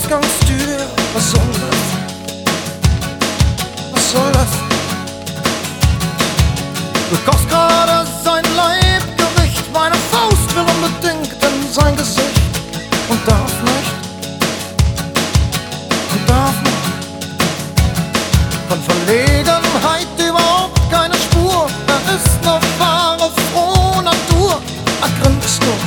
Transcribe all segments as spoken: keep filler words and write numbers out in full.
Ausgangstür. Was soll das? Was soll das? Du kochst gerade sein Leibgericht, meine Faust will unbedingt in sein Gesicht und darf nicht, und darf nicht. Von Verlegenheit überhaupt keine Spur, er ist noch wahre frohe Natur. Er grinst nur,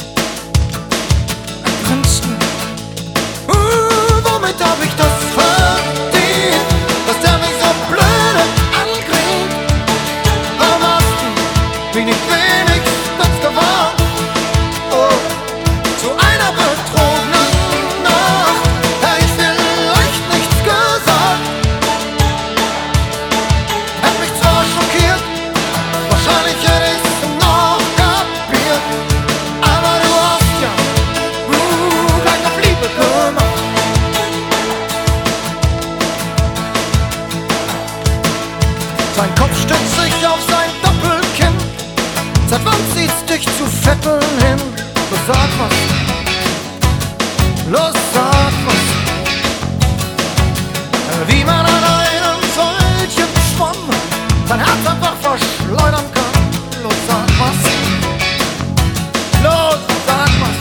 er grinst nur. Uh, womit hab ich das verdient, dass der mich so blöde angrinst? Warum hast du wenig, wenigstens gewarnt? Oh, zu einer betrogenen Nacht hätte ich vielleicht nichts gesagt. Hätt mich zwar schockiert, wahrscheinlich hätte ich's noch kapiert, aber du hast ja uh, gleich auf Liebe gemacht. Sein Kopf stützt sich auf sein Doppelkinn. Seit wann zieht's dich zu Vetteln hin? Los, sag was. Los, sag was. Wie man an einem solchen Schwamm sein Herz einfach verschleudern kann. Los, sag was. Los, sag was.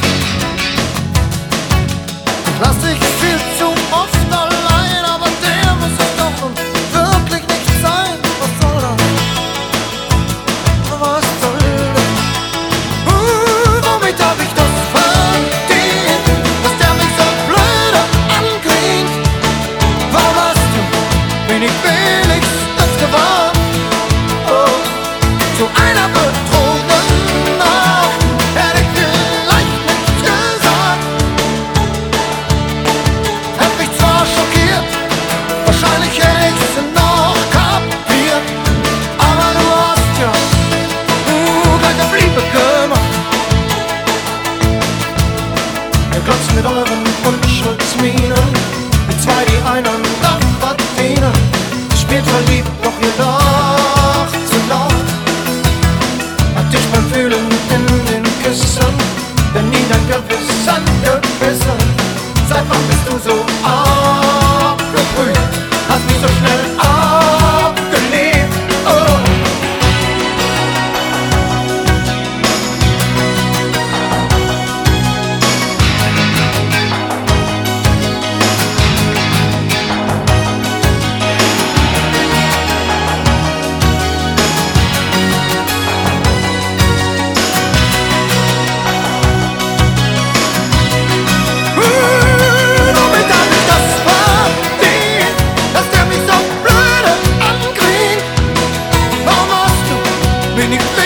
Ich lass dich viel zu oft allein, aber der muss es doch nun wirklich nicht sein. Was soll das? Was soll das? Uh, womit hab ich das verdient, dass der mich so blöde angrinst? Warum hast du wenig, wenigstens gewarnt? Oh, zu einer betrogenen Nacht hätte ich vielleicht nichts gesagt. Hätt mich zwar schockiert, wahrscheinlich hätte ich's noch kapiert, aber du hast ja uh, gleich auf Liebe gemacht. Ihr glotzt mit euren Unschuldsmienen, wie zwei, die einander verdienen. Sie spielt verliebt, doch ihr lacht zu laut. Hat dich beim Fühlen in den Küssen, denn nie dein Gewissen gebissen. Seit wann bist du so abgebrüht? Hast mich so schnell abgelehnt. Oh. Womit hab ich das verdient, dass der mich so blöde angrinst? Warum hast du wenig